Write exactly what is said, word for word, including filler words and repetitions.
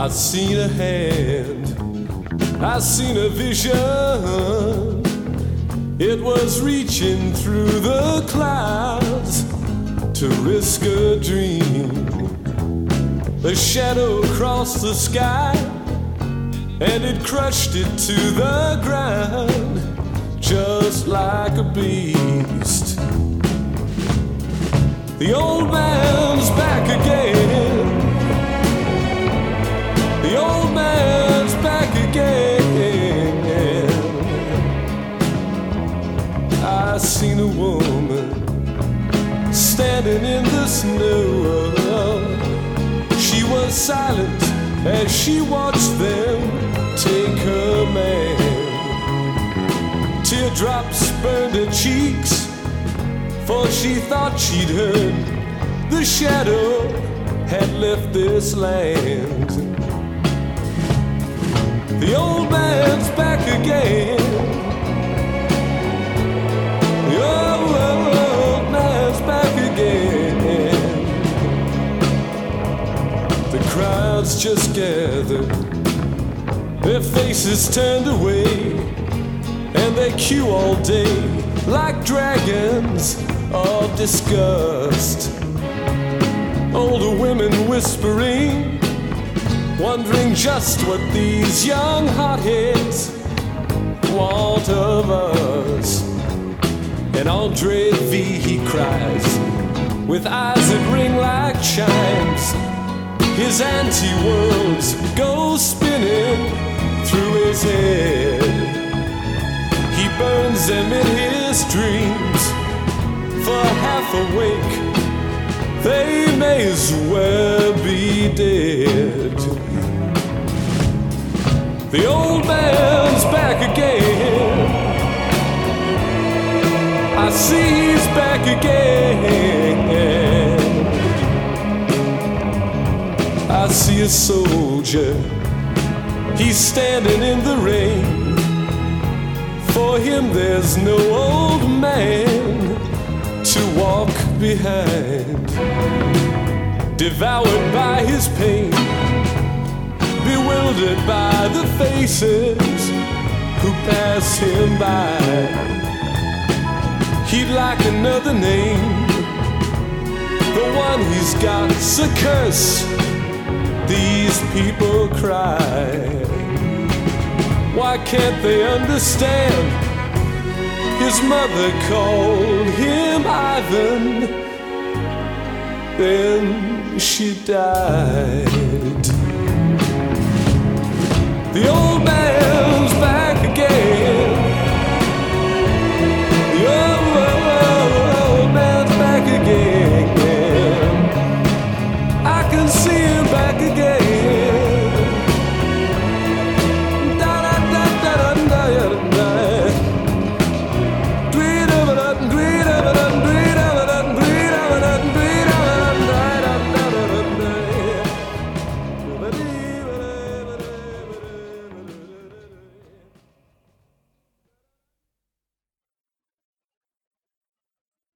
I seen a hand, I seen a vision. It was reaching through the clouds to risk a dream. A shadow crossed the sky and it crushed it to the ground just like a beast. The old man's back again. The old man's back again. I seen a woman standing in the snow. She was silent as she watched them take her man. Teardrops burned her cheeks, for she thought she'd heard the shadow had left this land. The old man's back again. The old man's back again. The crowds just gathered, their faces turned away, and they queue all day like dragons of disgust. Older women whispering, wondering just what these young hotheads want of us. And Andre V, he cries, with eyes that ring like chimes. His anti-worlds go spinning through his head. He burns them in his dreams. For half awake, they may as well be dead. The old man's back again. I see he's back again. I see a soldier, he's standing in the rain. For him there's no old man to walk behind. Devoured by his pain, bewildered by the faces who pass him by. He'd like another name, the one he's got's a curse. These people cry. Why can't they understand? His mother called him Ivan, then she died. The old man